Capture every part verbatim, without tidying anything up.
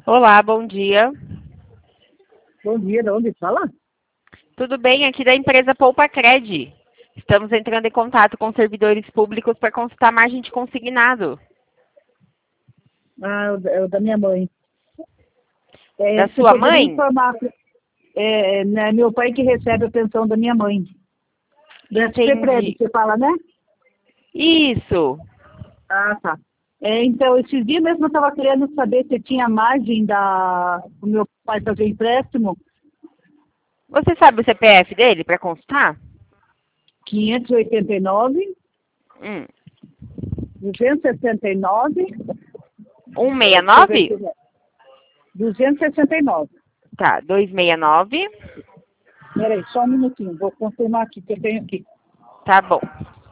Olá, bom dia. Bom dia, de onde fala? Tudo bem? Aqui da empresa Poupa Cred. Estamos entrando em contato com servidores públicos para consultar a margem de consignado. Ah, é o da é o da minha mãe. É, Da você sua poderia mãe? informar, é, né, meu pai que recebe a pensão da minha mãe. Do S P Prev, Entendi. você fala, né? Isso. Ah, tá. É, então, esses dias mesmo eu estava querendo saber se tinha margem da, do meu pai fazer empréstimo, Você sabe o C P F dele para consultar? quinhentos e oitenta e nove, Hum. duzentos e sessenta e nove, peraí, deixa eu ver cento e sessenta e nove? se é, duzentos e sessenta e nove. Tá, duzentos e sessenta e nove. Peraí, só um minutinho, vou confirmar aqui que eu tenho aqui. Tá bom.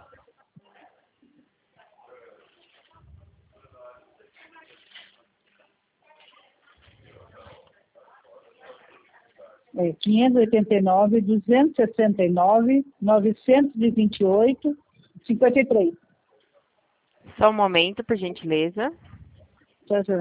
É, quinhentos e oitenta e nove, duzentos e sessenta e nove, novecentos e vinte e oito, cinquenta e três. Só um momento, por gentileza. Tá, tá.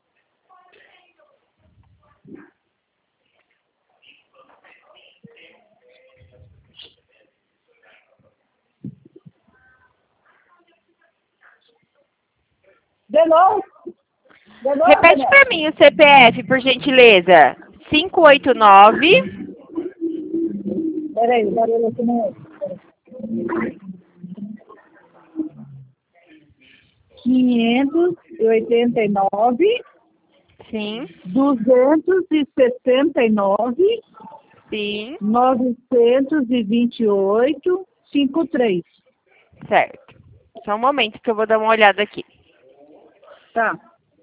De novo? De novo, Repete Daniel? para mim o C P F, por gentileza. cinco oito nove. Peraí, o barulho aqui não é. quinhentos e oitenta e nove, Sim, duzentos e sessenta e nove, sim. novecentos e vinte e oito, cinquenta e três. Certo. Só um momento que eu vou dar uma olhada aqui. Tá.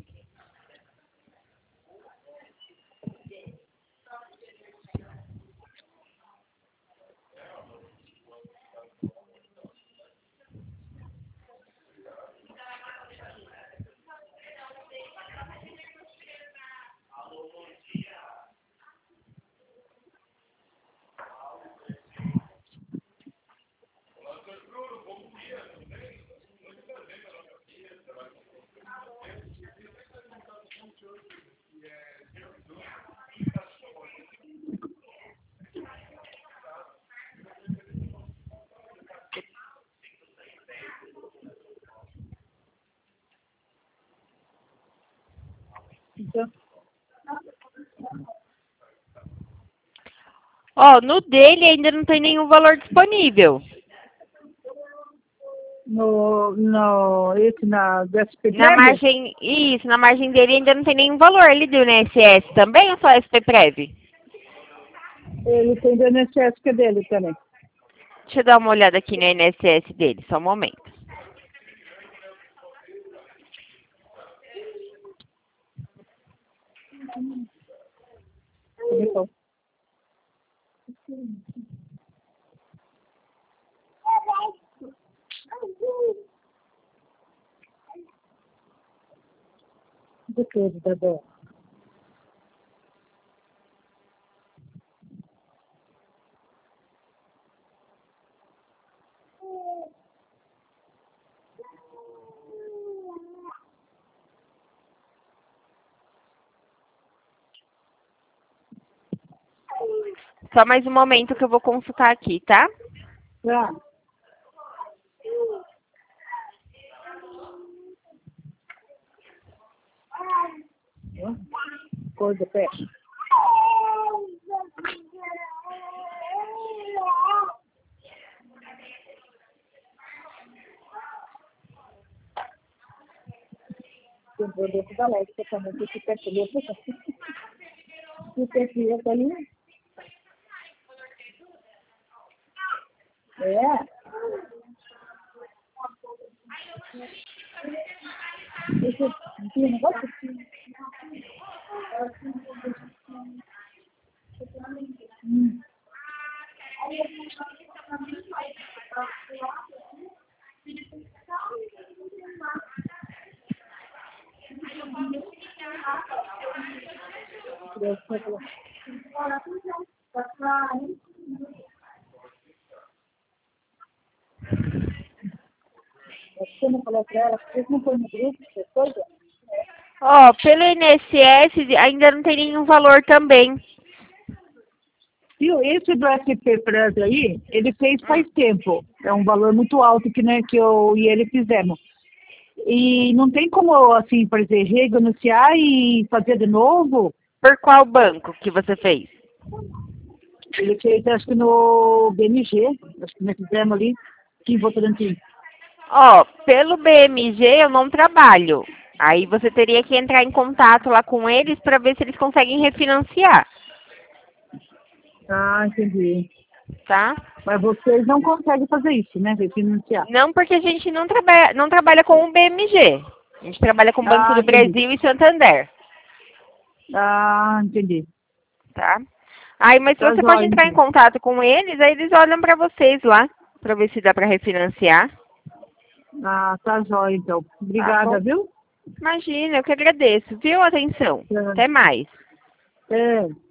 Então, Ó, no dele ainda não tem nenhum valor disponível. no, no, esse na do S P Na Prev, margem, isso, na margem dele ainda não tem nenhum valor. Ele deu no I N S S também ou só S P Prev? ele tem do I N S S que é dele também. Deixa eu dar uma olhada aqui no I N S S dele, só um momento. Então, do que, Dadé? Só mais um momento que eu vou consultar aqui, tá? Tá. Cor do pé. Tem produto da Lex, que também tem que perceber. O perfil tá ali. É. Esse tem um negócio assim. Hum. Deus, foi bom. Você não falou pra ela, vocês não põem no grupo, essas coisas? Ó, pelo I N S S ainda não tem nenhum valor também. Viu? Esse do S P Plus aí, ele fez faz tempo. É um valor muito alto que, né, que eu e ele fizemos. E não tem como, assim, por exemplo, renunciar e fazer de novo? Por qual banco que você fez? Ele fez, acho que no B M G, acho que nós fizemos ali, aqui em Votorantim. Ó, pelo B M G eu não trabalho. Aí você teria que entrar em contato lá com eles para ver se eles conseguem refinanciar, Ah, entendi. tá? Mas vocês não conseguem fazer isso, né? Refinanciar. Não porque a gente não trabalha, não trabalha com o B M G. A gente trabalha com o Banco Ah, do entendi. Brasil e Santander, Ah, entendi. tá? Aí, mas Tá você pode jóia, entrar em então. contato com eles, aí eles olham para vocês lá, para ver se dá para refinanciar, Ah, tá jóia, então. tá Obrigada, bom? viu? Imagina, eu que agradeço, viu? Atenção. Até mais. É. É.